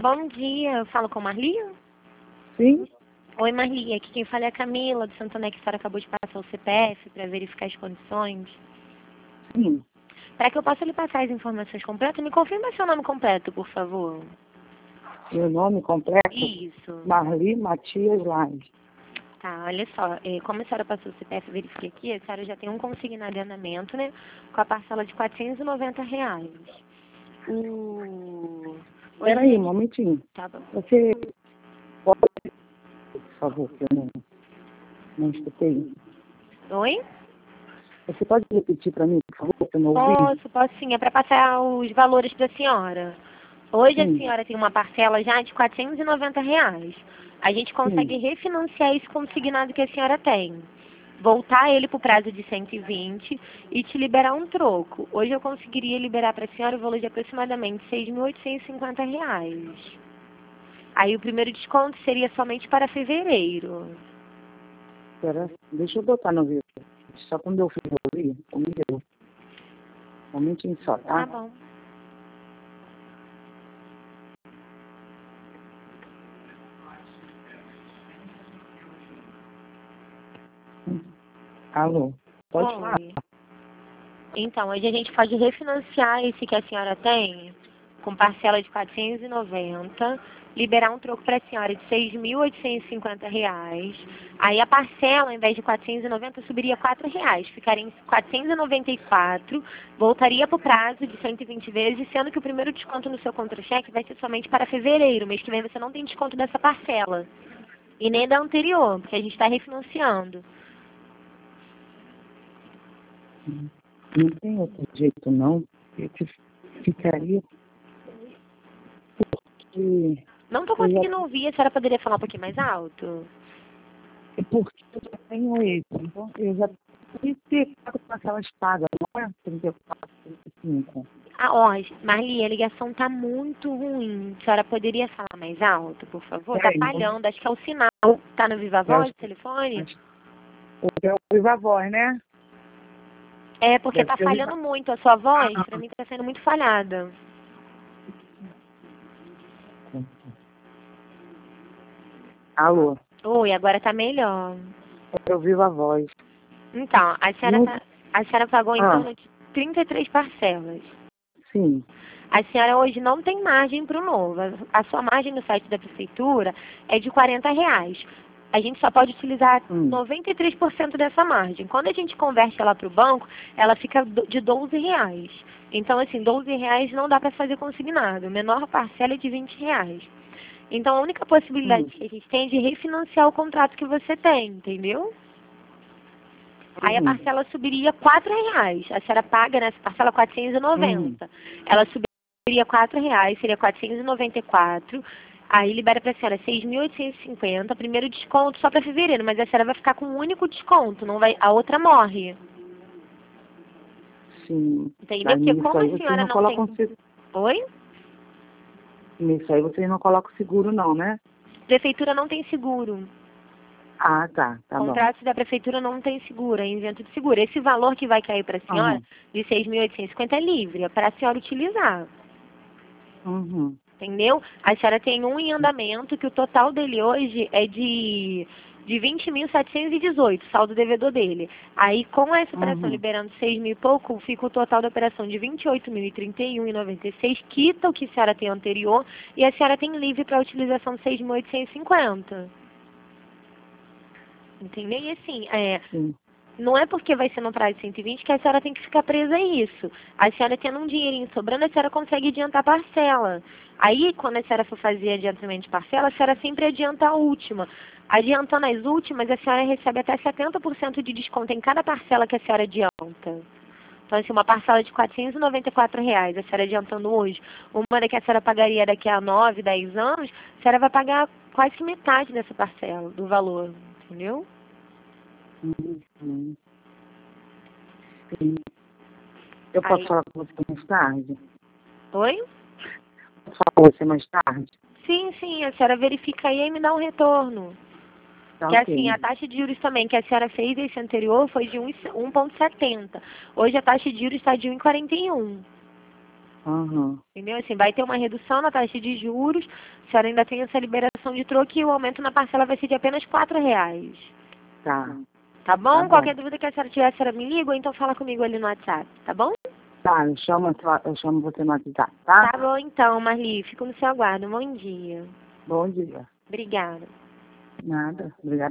Bom dia, eu falo com Marli? Sim? Oi, Marli, aqui quem fala é a Camila, do Santo André, que a senhora acabou de passar o CPF para verificar as condições. Sim. Para que eu possa lhe passar as informações completas, me confirma seu nome completo, por favor. Meu nome completo? Isso. Marli Matias Lange. Tá, olha só, como a senhora passou o CPF, eu verifiquei aqui, a senhora já tem um consignado de andamento, né, com a parcela de R$ 490. Peraí, um momentinho. Tá bom. Você pode, por favor, que eu não escutei. Oi? Você pode repetir para mim, por favor, que eu não ouvi? Posso sim, é para passar os valores para a senhora. Hoje a Sim. senhora tem uma parcela já de R$ 490. A gente consegue refinanciar esse consignado que a senhora tem. Voltar ele para o prazo de 120 e te liberar um troco. Hoje eu conseguiria liberar para a senhora o valor de aproximadamente R$ 6.850. Aí o primeiro desconto seria somente para fevereiro. Espera, deixa eu botar no vídeo. Só quando eu fiz ouvir, comigo. Um momentinho só, Tá tá? bom. Alô? Pode falar? Oi. Então, hoje a gente pode refinanciar esse que a senhora tem, com parcela de R$ 490, liberar um troco para a senhora de R$ 6.850. Aí a parcela, ao invés de 490, subiria R$ 4, ficaria em 494, voltaria para o prazo de 120 vezes, sendo que o primeiro desconto no seu contra-cheque vai ser somente para fevereiro. Mês que vem você não tem desconto dessa parcela. E nem da anterior, porque a gente está refinanciando. Não tem outro jeito, não. Eu te ficaria porque... Não estou conseguindo ouvir, a senhora poderia falar um pouquinho mais alto? Porque eu já tenho esse. Então, eu já tenho 34 parcelas pagas, não é 34, 35. Ó, Marli, a ligação tá muito ruim. A senhora poderia falar mais alto, por favor? Tá falhando, acho que é o sinal. Tá no Viva Voz, o telefone? Porque é o Viva Voz, né? É, porque Deve tá ser o falhando Viva... muito a sua voz. Pra mim tá sendo muito falhada. Alô? Oi, agora tá melhor. É o Viva Voz. Então, a senhora pagou em torno de 33 parcelas. Sim. A senhora hoje não tem margem para o novo. A sua margem no site da prefeitura é de R$ 40. A gente só pode utilizar 93% dessa margem. Quando a gente converte ela para o banco, ela fica de R$ 12. Então, assim, R$ 12 não dá para fazer consignado. A menor parcela é de R$ 20. Então, a única possibilidade que a gente tem é de refinanciar o contrato que você tem, entendeu? Aí a parcela subiria R$ 4. A senhora paga nessa parcela 490. Ela subiria R$ 4, seria 494. Aí libera para a senhora 6.850, primeiro desconto só para fevereiro, mas a senhora vai ficar com um único desconto, não vai, a outra morre. Sim. Entendeu? Porque como a senhora não tem... Oi? Nisso aí vocês não colocam seguro não, né? Prefeitura não tem seguro. Ah, tá bom. Contratos da prefeitura não tem seguro, é isento de seguro. Esse valor que vai cair para a senhora, de 6.850, é livre, é para a senhora utilizar. Entendeu? A senhora tem um em andamento, que o total dele hoje é de 20.718, saldo devedor dele. Aí, com essa operação liberando 6 mil e pouco, fica o total da operação de 28.031,96, quita o que a senhora tem anterior, e a senhora tem livre para a utilização de 6.850. Entendeu? E assim, não é porque vai ser no prazo de 120 que a senhora tem que ficar presa a isso. A senhora tendo um dinheirinho sobrando, a senhora consegue adiantar a parcela. Aí, quando a senhora for fazer adiantamento de parcela, a senhora sempre adianta a última. Adiantando as últimas, a senhora recebe até 70% de desconto em cada parcela que a senhora adianta. Então, assim, uma parcela de R$ 494, a senhora adiantando hoje, uma que a senhora pagaria daqui a 9, 10 anos, a senhora vai pagar quase que metade dessa parcela, do valor, entendeu? Eu posso falar com você mais tarde? Oi? Posso falar com você mais tarde? Sim, a senhora verifica aí e me dá um retorno. Que assim, a taxa de juros também que a senhora fez esse anterior foi de 1,70. Hoje a taxa de juros está de 1,41. Aham. Entendeu? Assim, vai ter uma redução na taxa de juros, a senhora ainda tem essa liberação de troco e o aumento na parcela vai ser de apenas R$ 4. Tá. Tá bom? Tá bom. Qualquer dúvida que a senhora tiver, a senhora me liga ou então fala comigo ali no WhatsApp, tá bom? Tá, eu chamo você no WhatsApp, tá? Tá bom então, Marli. Fico no seu aguardo. Bom dia. Bom dia. Obrigada. Nada. Obrigada.